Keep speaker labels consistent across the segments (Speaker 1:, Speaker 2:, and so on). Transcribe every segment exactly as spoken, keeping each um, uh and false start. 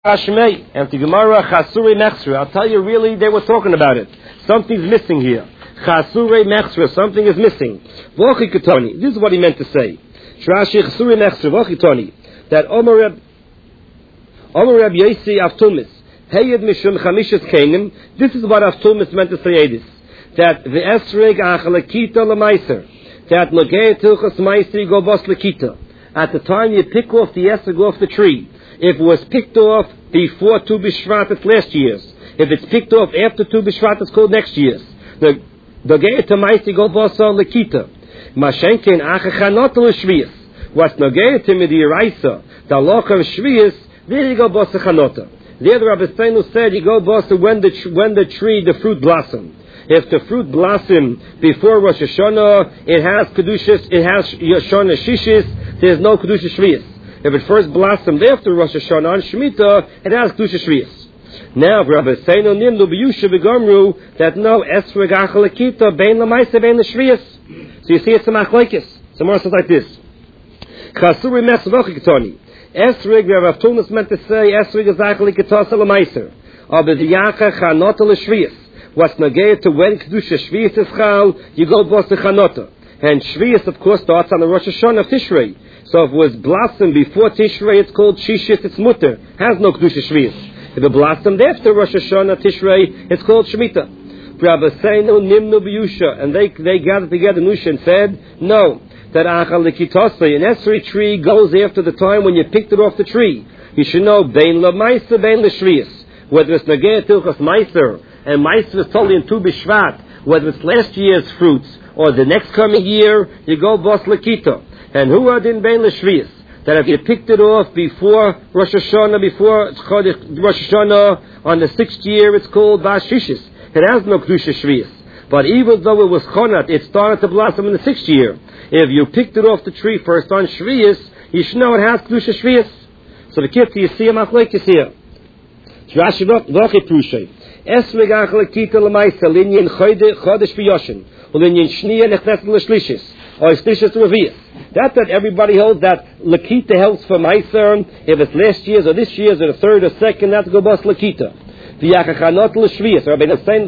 Speaker 1: Ashmei and the Gemara Chasure Mechsra. I'll tell you, really, they were talking about it. Something's missing here. Chasure Mechsra. Something is missing. Vochi Ketoni. This is what he meant to say. Shrashi Chasure Mechsra. Vochi Ketoni. That Omer Reb Omer Reb Yosi Avtumis Heyed Mishum Chamishas Kenim. This is what Avtumis meant to say. This that the Esreg Achalakita Lemaiser. That Lagei Tilchas Maisi Go Bos Lakita. At the time you pick off the Esreg off the tree. If it was picked off before Tu B'Shvat, it's last year's. If it's picked off after Tu B'Shvat, it's called next year's. The the Ge'et Maisi Go Bosa Lekita. Mashenkin Achachanot L'Shviyas. What's Noge'et to Midiraisa, the Loch of Shviyas, there you go Bosa Chanota. There the Rabbi Steinu said you go Bosa when the when the tree, the fruit blossom. If the fruit blossom before Rosh Hashanah, it has Kedushas, it has Yashana Shishis, there's no Kedusha Shviyas. If it first blossomed after Rosh Hashanah and Shemitah, it has Kedusha Shviyas. Now, Rabbi Seinu Nimdu B'Yusha B'Gomru, that no Esreg Achalakita Bein L'Maisa Bein L'Shviyas. So you see, it's a machlekes. Some more says like this. Chasuri Mes V'Chiketoni. Esreg, Rav Avtumis meant to say, Esreg is Achalakita L'Maiser. Aber the Yacha Chanota L'Shviyas. What's Nagea to when Kedusha Shviyas is Chal, you go boss the Chanota. And Shviyas, of course, starts on the Rosh Hashanah of Tishrei. So if it was blossomed before Tishrei, it's called Shishis, it's Mutter. Has no Kedusha Shviyas. If it blossomed after Rosh Hashanah, Tishrei, it's called Shemitah. Rabbi Seinu Nimnu B'Yusha. And they, they gathered together Nusha and said, no, that Achal Likitose, an Esrei tree goes after the time when you picked it off the tree. You should know, Bein L'Maisa, Bein L'Shviyas. Whether it's Nagea Tilchas Meiser, and Meiser is totally in Tu B'Shvat, whether it's last year's fruits, or the next coming year, you go Bos Lakita. And who are in Bein L'Shviyas? That if you picked it off before Rosh Hashanah, before Rosh Hashanah, on the sixth year, it's called Bas Shishis. It has no Kedusha Shviyas. But even though it was Chonat, it started to blossom in the sixth year. If you picked it off the tree first on Shviyas, you should know it has Kedusha Shviyas. So the kids, you see a machlekes here. Rashi V'Chi Prushay. Esreg Achalakita L'Maisa, Linyan Chodesh V'Yoshin, Linyan Shniya Nechnes L'Shlishis, or Shlishis Revias. That's that everybody holds that Lakita helps for Meiser. If it's last year's or this year's or the third or second, that's go bus Lakita. The Yakachanot L'Shviyas. Rabbi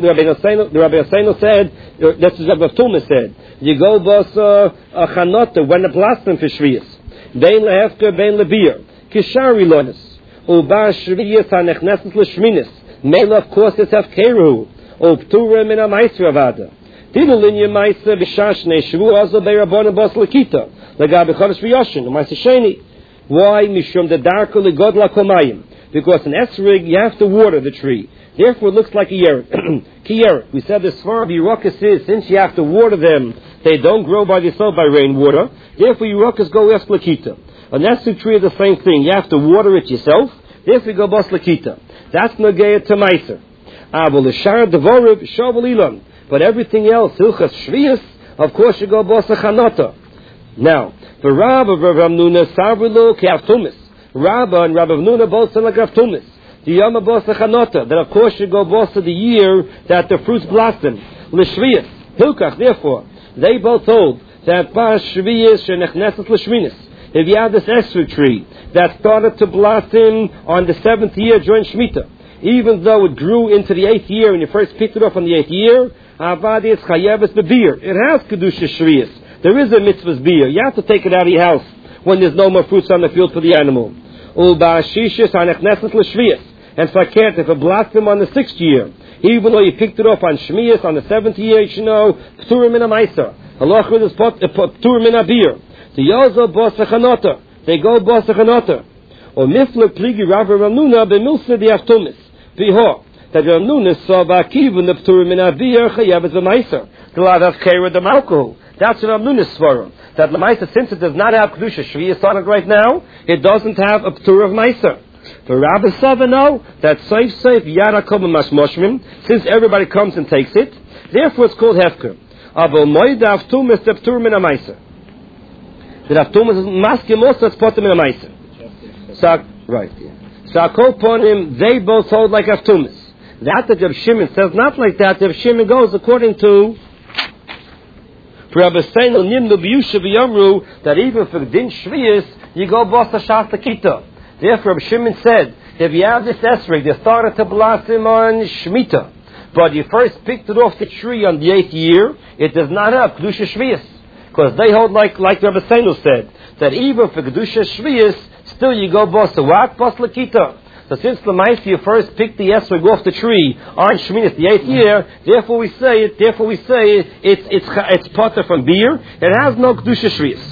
Speaker 1: Naseinu said, that's what Rabbi Avtumis said. You go bus a Chanota when the blossom for Shviyas. Bein Lehefker, Bein Lebir. Kishari Lonis. Uba Shviyas HaNechneses L'Shminis. Mela, of course, it's Hefkeru. O Ptura Min HaMeiser Avada. Dinu Linya Meiser B'Shashne Shvu Azo Be'Rabon Bos Lakita. Lagabe Chodesh V'Yoshin. Meiser Sheni. Why? Mishum the darker Ligodla Komayim. Because in Esreg, you have to water the tree. Therefore, it looks like a Yerek. Ki Yerek. We said this far of Yerokas is, since you have to water them, they don't grow by themselves by rainwater. Therefore, Yerokas go West Lakita. An Esreg tree is the same thing. You have to water it yourself. Therefore, you go Bos Lakita. That's Nagea to Meiser. Avol Ishar Devorib Shovel Ilan. But everything else, Hilchas Shviyas, of course you go Bosa Chanota. Now, the Rav of Rav Nuna Savrilo Keavtumis. Rabba and Rav Nuna both said like Avtumis. The Yama Bosa Chanota. That of course you go Bosa the year that the fruits blossom. L'Shviyas. Hilchach, therefore, they both hold that Bas Shviyas Shenechneses L'Shminis. If you have this Esreg tree that started to blossom on the seventh year during Shemitah, even though it grew into the eighth year and you first picked it up on the eighth year, Avadi is Chayeves B'Bir. It has Kedusha Shviyas. There is a mitzvah's beer. You have to take it out of your house when there's no more fruits on the field for the animal. Ulba Shishis Hanechneses L'Shviyas. And Fakert, if it blossomed on the sixth year, even though you picked it up on Shmiyas on the seventh year, you should know P'turim Min HaMeiser. Halachah is P'turim Min HaBir. The Yozo Bos Chanota. They go Bos Chanota. Or Mifler Pligi Rav Ramnuna B'Milsa Di Avtumis. V'ho. That Ramnuna saw Ba'kiv the P'turim Min HaBir Chayeves V'Meiser. The lot of Kera Dem alcohol. That's what Ramnuna svarim. That the Meiser, since it does not have Kedusha Shviyas on it right now, it doesn't have a P'tur of Meiser. For Rabbi Sava know that Seif Seif Yara Kobam Mashmoshmim, since everybody comes and takes it, therefore it's called Hefker. Avol Moida Avtumis the P'tur Min HaMeiser. The Avtumis is masking also it's Potem Min HaMeiser. So, right, yeah. So Akol Ponim, they both hold like Avtumis. That that Reb Shimon says not like that. Reb Shimon goes according to Rabbi Seinu Nimnu B'Yusha V'Yamru that even for Din Shviyas, you go Bos HaShas Lakita. Therefore, Rabbi Shimon said, If you have this esrog, they started to blossom on Shemitah, but you first picked it off the tree on the eighth year, it does not have Kedusha Shvius. Because they hold, like like Rabbi Seinu said, that even for Kedusha Shvius, still you go boss what? Boss Lakita. So since Lamaisi you first picked the esrog off the tree on Shemitah, the eighth year, therefore we say it, therefore we say it, it's, it's, it's potter from beer, it has no Kedusha Shvius.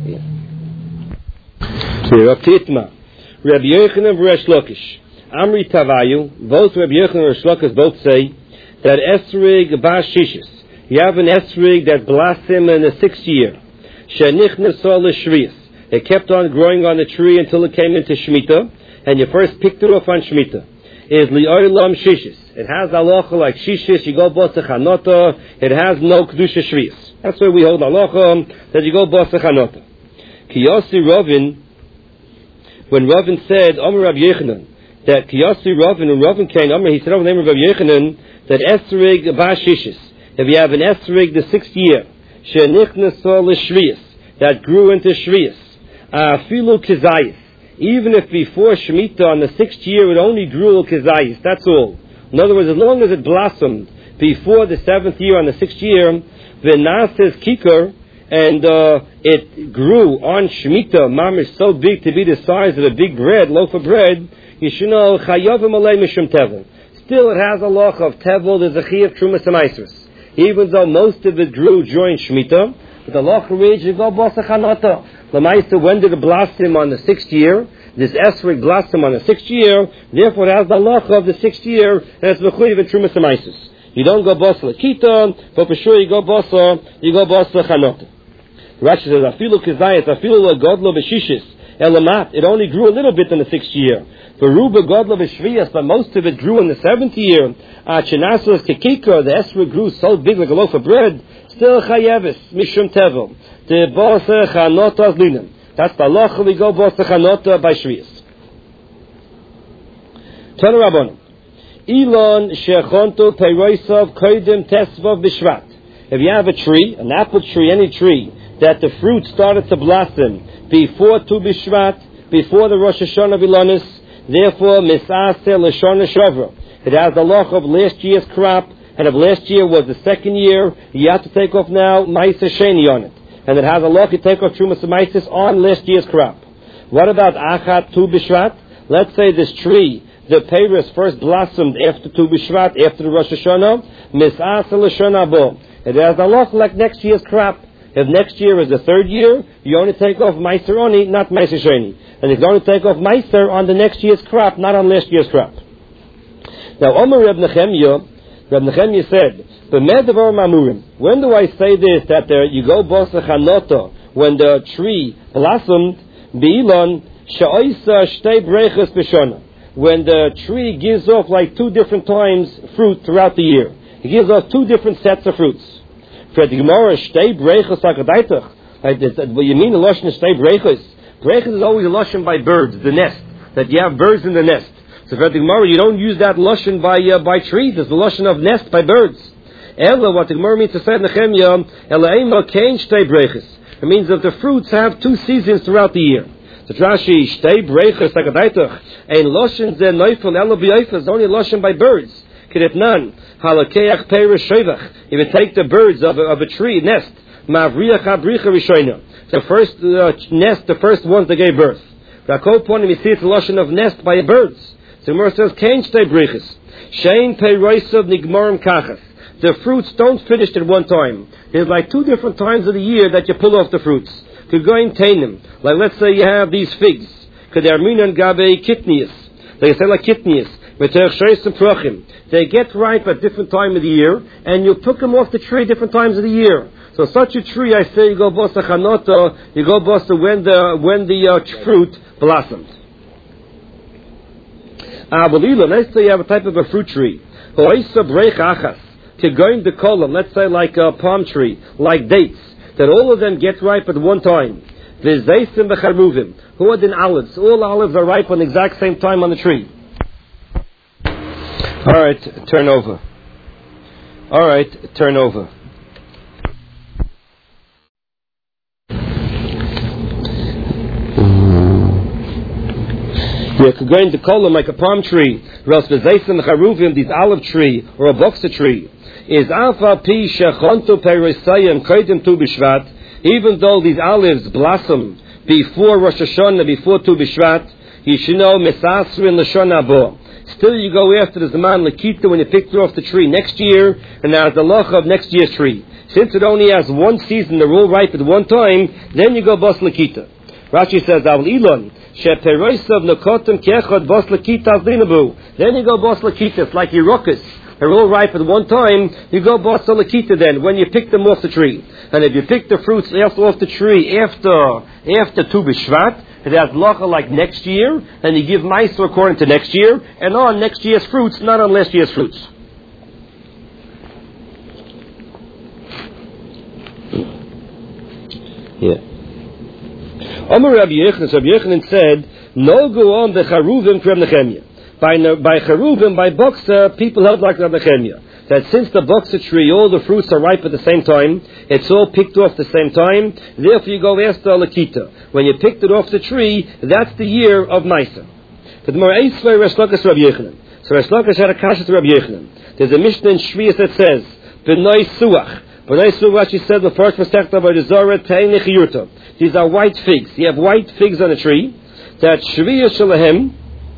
Speaker 1: Rabbi Titma, Rabbi Yochanan and Resh Lakish, Amri Tavayu, both Rabbi Yochanan and Resh Lakish both say that esrog bas shishis, you have an esrog that blossomed in the sixth year, shenichnas all shvius, it kept on growing on the tree until it came into Shemitah, and you first picked it off on Shemitah. Is li'olam shishis, it has halacha like shishis, you go boss chanota, it has no kedusha shvius. That's why we hold halacha that you go boss chanota. Kiyasi Ravin, when Ravin said, Omer Rav Yechanan, that Kiyasi Ravin, when Ravin came, Omer, he said over the name of Rav Yechanan, that esrig bas shishis, if you have an esrig the sixth year, shenichnas l'shvius, that grew into shvius, afilu kizayis, even if before Shemitah on the sixth year it only grew kizayis, that's all. In other words, as long as it blossomed before the seventh year on the sixth year, v'nases kikar, and uh, it grew on Shemitah, mamish so big to be the size of a big bread, loaf of bread, you should know, chayovim alei mishum tevel. Still it has a loch of tevel, there's a chi of trumas and maasros. Even though most of it grew during Shemitah, but the loch reads, you go bosa chanata. Lamaisa, when did it blossom on the sixth year? This esrog blossom on the sixth year, therefore it has the loch of the sixth year, and it's mechuyev in trumas and maasros. You don't go bosa lakita, but for sure you go bosa, you go bosa chanata. Rashi says, afilu kizayis, afilu godlo b'shishis, elamat, it only grew a little bit in the sixth year. For ruba godlo b'shviyas, but most of it grew in the seventh year. Achinasos kekika, the esrog grew so big like a loaf of bread, still chayevis, mishum tevel, the bosa chanota zlinim. That's the halacha we go bosa chanota by shviyas. Tana Rabbanim, Elon shechonto peiroisav koidim tesvav b'shvat. If you have a tree, an apple tree, any tree, that the fruit started to blossom before Tu B'Shvat, before the Rosh Hashanah Vilanis, therefore Misaseh L'Shana Shavra. It has the loch of last year's crop, and if last year was the second year, you have to take off now Maisa Sheni on it. And it has a loch, you take off Trumas Maisis on last year's crop. What about Achat Tu B'Shvat? Let's say this tree, the Peiros first blossomed after Tu B'Shvat, after the Rosh Hashanah, Misaseh L'Shana Bo. It has a loch like next year's crop. If next year is the third year, you only take off Meiser Oni, not Meiser Sheni. And you can only take off Meiser on the next year's crop, not on last year's crop. Now, Omer Reb Nechemya, Reb Nechemya said, B'medavar mamurim. When do I say this, that there, you go bosa chanota, when the tree blossomed, Be'ilon, sha'oisa shtei brechas b'shona. When the tree gives off like two different times fruit throughout the year. It gives off two different sets of fruits. For the Gemara, shtei brechos hakaдаitach. What you mean, the lashon is shtei brechos? Brechos is always a lashon by birds, the nest. That you have birds in the nest. So for the Gemara, you don't use that lashon by uh, by trees. It's the lashon of nest by birds. Ella, what the Gemara means to say in Nehemiah, Ela ema kein shtei brechos. It means that the fruits have two seasons throughout the year. So Rashi, shtei brechos hakadaitach. Ein lashon ze neifel ela b'yifel is only a lashon by birds. Kedetnan. Halakeach peiros shevach. If you take the birds of a, of a tree nest, mavriach habricha rishona. The first uh, nest, the first ones that gave birth. Rakol ponim, you see it's a lashon of nest by birds. So Gemara says, kein shtei brechos. Shein peirosav nigmarim kachas. The fruits don't finish at one time. There's like two different times of the year that you pull off the fruits. Could go and tame them. Like let's say you have these figs. Could they arminan gabe kitnius. They say like kitnius. They get ripe at different time of the year, and you pick them off the tree different times of the year. So such a tree, I say, you go bosa chanota, you go bosa when the when the uh, fruit blossoms. Ah, but let's say you have a type of a fruit tree. Let's say like a palm tree, like dates, that all of them get ripe at one time. Who are the olives? All olives are ripe on the exact same time on the tree. All right, turn over. All right, turn over. You could go into kolam like a palm tree, or else v'zeisim charuvim, this olive tree, or a boxer tree. Is alpha pi shechontu perisayim koidim tu b'shvat, even though these olives blossom before Rosh Hashanah, before Tu B'Shvat, you should know mesasru in Lashon Haba. Still, you go after the Zaman Lakita when you picked it off the tree next year, and as the loch of next year's tree. Since it only has one season, they're all ripe at one time, then you go Bos Lakita. Rashi says, Al Ilon, Sheperoisav Nakotim Kechot Bos Lakita Azdinabu. Then you go Bos Lakita, it's like Yerokas. They're all ripe at one time, you go Bos Lakita then, when you pick them off the tree. And if you pick the fruits after off the tree after after Tu B'Shvat, it has locha like next year, and you give meiser according to next year, and on next year's fruits, not on last year's fruits. Yeah. Amar Rabbi Yochanan, Rabbi Yochanan said, "No go on the charuvim from Nehemiah. By by charuvim, by boxer, people held like Rabbi Nehemiah. That since the boxer tree, all the fruits are ripe at the same time, it's all picked off at the same time, therefore you go after Lakita. When you picked it off the tree, that's the year of Maisa. So Resh Lakish had a kasha to Rabbi Yochanan. There's a Mishnah in Shvius that says, B'nai Suach. B'nai Suach, she said, the first Masechta by the Zohar, Te'ini Chiyurta. These are white figs. You have white figs on a tree. That Shvius Shalahem,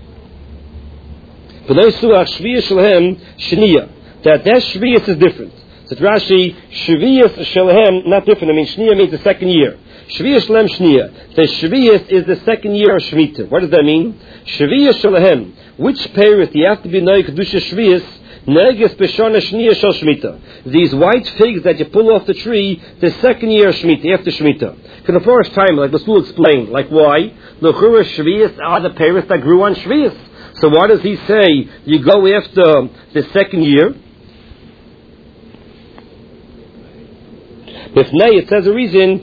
Speaker 1: B'nai Suach, Shvius Shalahem, Shniya. That that Shvius is different. So Rashi, Shvius Shalahem, not different. I mean, Shniya means the second year. Shvius Shalem Shniya. The Shvius is the second year of Shemitah. What does that mean? Shvius Shalahem. Which period you have to be Noy Kedusha Shvius? Neges B'Shana Shniya Shal Shemitah. These white figs that you pull off the tree, the second year of Shemitah, after Shemitah. Because the first time, like the school explained, like why? L'chura Shvius are the periods that grew on Shvius. So why does he say you go after the second year? It says a reason.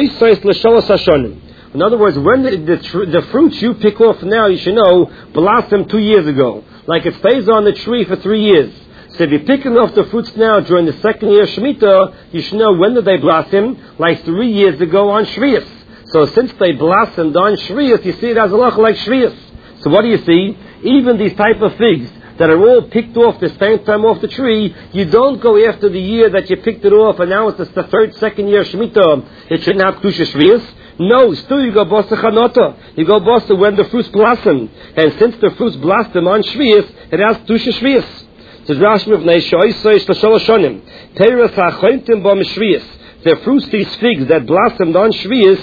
Speaker 1: In other words, when the, the, the fruits you pick off now, you should know, blossomed two years ago. Like it stays on the tree for three years. So if you're picking off the fruits now during the second year of Shemitah, you should know when did they blossom? Like three years ago on Shvius. So since they blossomed on Shvius, you see it as a loch like Shvius. So what do you see? Even these type of figs that are all picked off the same time off the tree, you don't go after the year that you picked it off, and now it's the third, second year of Shemitah. It shouldn't have Kedusha Shvius. No, still you go Bosa Chanota. You go Bosa when the fruits blossom. And since the fruits blossom on Shvius, it has Kedusha Shvius. Says Rashi of Nei Shoisoish L'Shalosh Shonim. Teres HaChointim Bom Shvius. The fruits, these figs that blossomed on Shvius,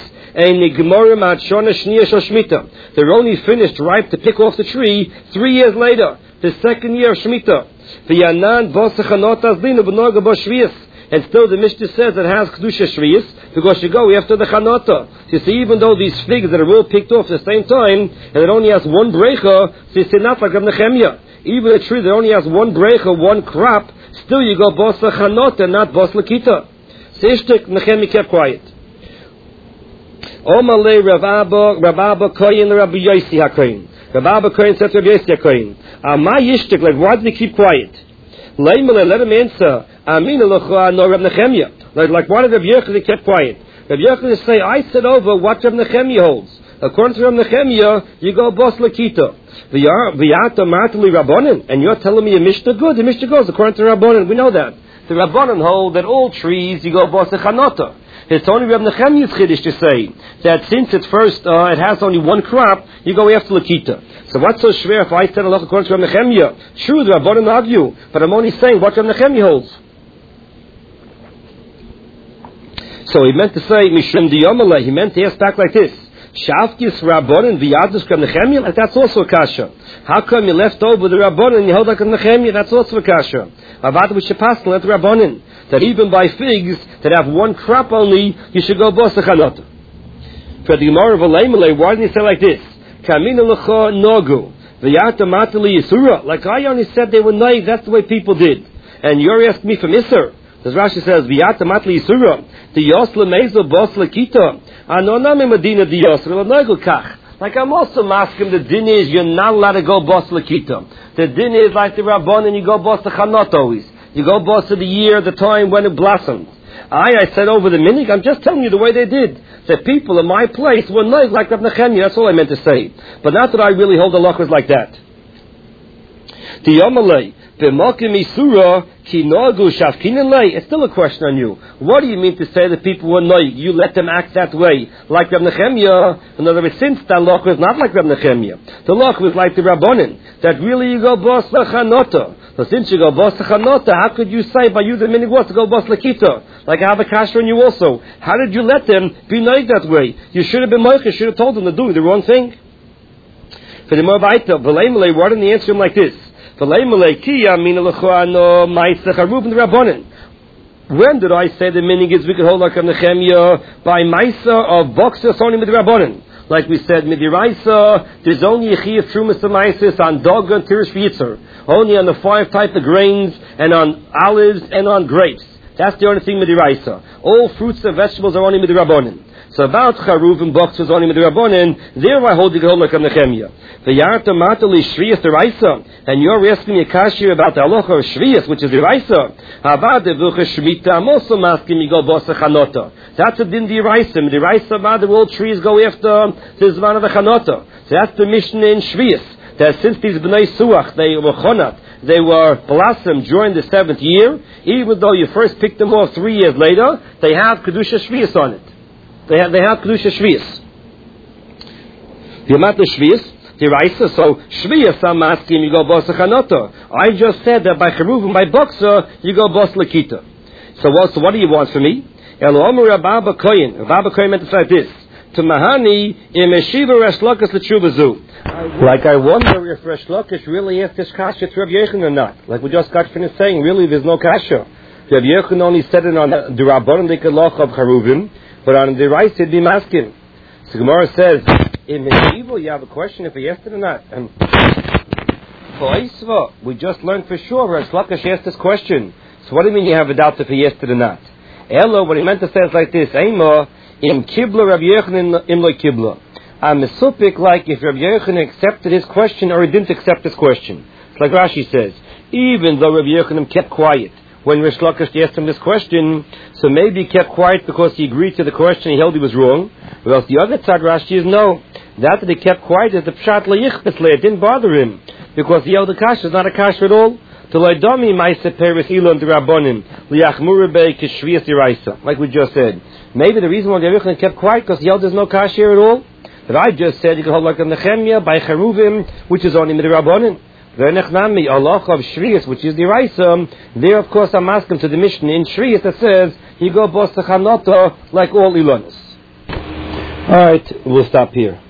Speaker 1: they're only finished ripe to pick off the tree three years later, the second year of Shemitah. And still the Mishnah says it has Kedusha Shvius because you go after the Chanota. So you see, even though these figs that are all picked off at the same time, and it only has one brecha, so you see, not like Rav Nechemia. Even a tree that only has one brecha, one crop, still you go Bos Chanota, not Bos Lakita. So Ishtik, Nechemia kept quiet. Omale Rav Abba, Rav Abba Koyin, Rabbi Yosi HaKoyin. Rav Abba Koyin said to Rabbi Yosi HaKoyin, Amai Yishtik, like, why did he keep quiet? Leimele, let him answer. Amina L'choa, no Rav Nechemia. Like, like, why did Rabbi Yochanan keep quiet? Rabbi Yochanan say, I said over what Rav Nechemia holds. According to Rav Nechemia, you go Bos Lakita. V'yata Martali Rabbanan. And you're telling me a Mishnah good? The Mishnah goes according to Rabbanan. We know that. The Rabbanan hold that all trees, you go Bos Chanota. It's only Rav Nechemia's chiddush to say that since it's first, uh, it has only one crop, you go after Lakita. So what's so schwer if I said Allah according to Rav Nechemia? True, the Rabbanan argue, but I'm only saying what Rav Nechemia holds. So he meant to say, Mishum Diyomale, he meant to ask back like this. Shavkis Rabbanan v'yadus Rav Nechemia, like that's also a kasha. How come you left over the Rabbanan and you held like Rav Nechemia? That's also a kasha. Avad v'shepasel at Rabbanan. That even by figs that have one crop only, you should go Bos Chanota. For the Gemara of Alaymalay, why didn't he say like this? Kamina l'cha nogu v'yata matali yisura. Like I only said they were naive. That's the way people did. And you're asking me from Isser. As Rashi says, v'yata matali yisura. The yosla mezo Bos Lakita. Anonam Medina the yosla l'nogu kach. Like I'm also masking the din is you're not allowed to go Bos Lakita. The din is like the Rabban and you go Bos Chanota always. You go Bos to the year, the time when it blossomed. I, I said over the minig, I'm just telling you the way they did. The people in my place were noig like Reb Nechemia. That's all I meant to say. But not that I really hold the halachas like that. It's still a question on you. What do you mean to say that people were noig? You let them act that way, like Reb Nechemia. In other words, since the halach was not like Reb Nechemia, the halach was like the Rabbanin, that really you go bos lechanota. So since you go bos lechanota, how could you say by you the minig was to go bos lekita? Like I have a kasher on you also. How did you let them be noig that way? You should have been moich. You should have told them to do the wrong thing. For the more vaita, v'leimelei, why didn't he answer him like this? When did I say the meaning is we could hold like a Nechemia by Maisa of Boxer only with the Rabbanin? Like we said, Midiraisa, there's only a Chi of Trumas and Maisis on Dog and Tirish V'Yitzer. Only on the five type of grains and on olives and on grapes. That's the only thing Midiraisa. All fruits and vegetables are only with the Rabbanin. So about Charuv and Boxer only with the Rabbanin, there I hold you could hold like a Nechemia. The Yarta Matali Shviyas the Raisa, and you're asking me a kashir about the halacha of Shviyas, which is the Raisa. About the Vilcha Shemitah, I'm also asking me go bosa chanota. That's a din the Raisa. The Raisa about the all trees go after the Zman of the chanota. So that's the Mishnah in Shviyas. That since these Bnei Suach, they were chonat, they were blossomed during the seventh year, even though you first picked them off three years later, they have Kedusha Shviyas on it. They have, they have Kedusha Shviyas. The amount of Shviyas, the Raisa, so Shviyas, I'm asking you go Bos Chanota. I just said that by Cheruv and by Boxer, you go Bos Lakita. So what, so what do you want from me? Elomer Rabba Koyin. Rabba Koyin meant to say this. To Mahani, im Eshiva Resh Lakish L'Tshuvazu. Like I wonder if Resh Lakish really asked this kasha to Rabbi Yechon or not. Like we just got finished saying, really there's no kasha. Rabbi Yechon only said it on the Rabbanon Dikalach of Charuvim, but on the Raisa it'd be masking. So Gemara says, in medieval, you have a question if he asked it or not. And we just learned for sure Resh Lakish asked this question. So what do you mean you have a doubt if he asked it or not? Elo, what he meant to say is like this: Eima im kibla Rabbi Yochanan im lo kibla. I'm a supik like if Rabbi Yochanan accepted his question or he didn't accept his question. It's like Rashi says, even though Rabbi Yochanan kept quiet when Resh Lakish asked him this question, so maybe he kept quiet because he agreed to the question, he held he was wrong. Well, the other side, Rashi is no. That that he kept quiet is the pshat leyichbetle. It didn't bother him because he held the kasha. It's not a kasha at all. To loydami ma'ase peris ilon d'rabbonim liyachmura bei kishviyas diraisa. Like we just said, maybe the reason why the Yochanan kept quiet because he held there's no kasha here at all. But I just said you can hold like a Nechemia by Cheruvim, which is only midrabbonim. V'nechnami Allah of Shviyas, which is the Raisa. There, of course, I'm asking to the Mishnah in Shviyas that says he go bos techanota like all ilonis. All right, we'll stop here.